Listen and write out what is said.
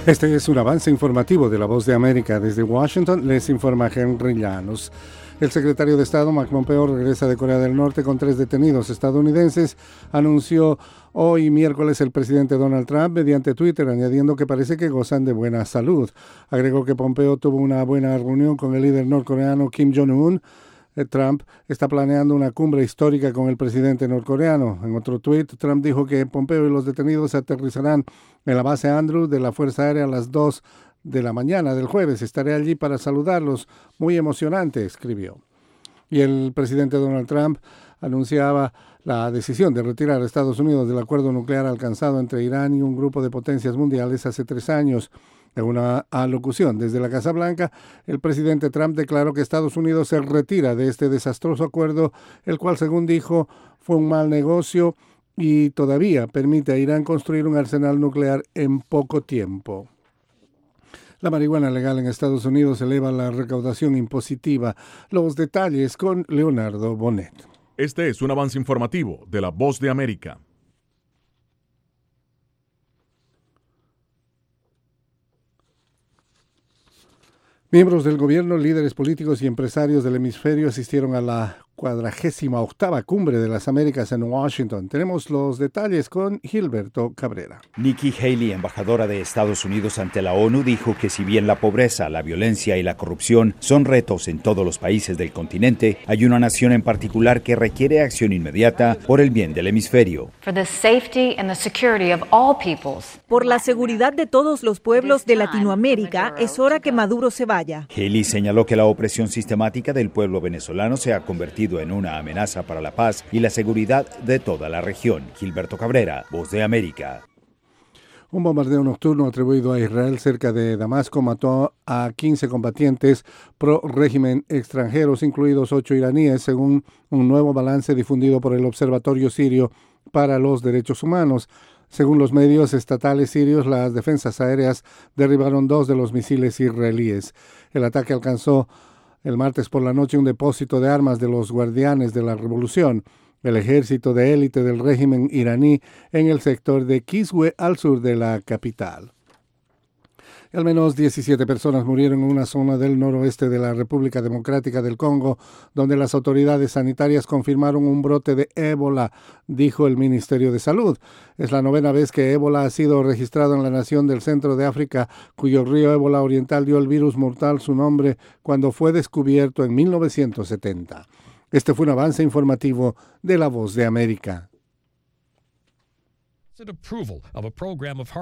Este es un avance informativo de La Voz de América. Desde Washington les informa Henry Llanos. El secretario de Estado, Mike Pompeo, regresa de Corea del Norte con 3 detenidos estadounidenses, anunció hoy miércoles el presidente Donald Trump mediante Twitter, añadiendo que parece que gozan de buena salud. Agregó que Pompeo tuvo una buena reunión con el líder norcoreano Kim Jong-un. Trump está planeando una cumbre histórica con el presidente norcoreano. En otro tuit, Trump dijo que Pompeo y los detenidos aterrizarán en la base Andrews de la Fuerza Aérea a las 2 de la mañana del jueves. Estaré allí para saludarlos. Muy emocionante, escribió. Y el presidente Donald Trump anunciaba la decisión de retirar a Estados Unidos del acuerdo nuclear alcanzado entre Irán y un grupo de potencias mundiales hace 3 años. En una alocución desde la Casa Blanca, el presidente Trump declaró que Estados Unidos se retira de este desastroso acuerdo, el cual, según dijo, fue un mal negocio y todavía permite a Irán construir un arsenal nuclear en poco tiempo. La marihuana legal en Estados Unidos eleva la recaudación impositiva. Los detalles con Leonardo Bonet. Este es un avance informativo de La Voz de América. Miembros del gobierno, líderes políticos y empresarios del hemisferio asistieron a la 48ª Cumbre de las Américas en Washington. Tenemos los detalles con Gilberto Cabrera. Nikki Haley, embajadora de Estados Unidos ante la ONU, dijo que si bien la pobreza, la violencia y la corrupción son retos en todos los países del continente, hay una nación en particular que requiere acción inmediata por el bien del hemisferio. Por la seguridad de todos los pueblos de Latinoamérica, es hora que Maduro se vaya. Haley señaló que la opresión sistemática del pueblo venezolano se ha convertido en una amenaza para la paz y la seguridad de toda la región. Gilberto Cabrera, Voz de América. Un bombardeo nocturno atribuido a Israel cerca de Damasco mató a 15 combatientes pro-régimen extranjeros, incluidos 8 iraníes, según un nuevo balance difundido por el Observatorio Sirio para los Derechos Humanos. Según los medios estatales sirios, las defensas aéreas derribaron 2 de los misiles israelíes. El ataque alcanzó el martes por la noche un depósito de armas de los guardianes de la revolución, el ejército de élite del régimen iraní, en el sector de Kisweh, al sur de la capital. Al menos 17 personas murieron en una zona del noroeste de la República Democrática del Congo, donde las autoridades sanitarias confirmaron un brote de ébola, dijo el Ministerio de Salud. Es la 9ª vez que ébola ha sido registrado en la nación del centro de África, cuyo río Ébola Oriental dio al virus mortal su nombre cuando fue descubierto en 1970. Este fue un avance informativo de La Voz de América.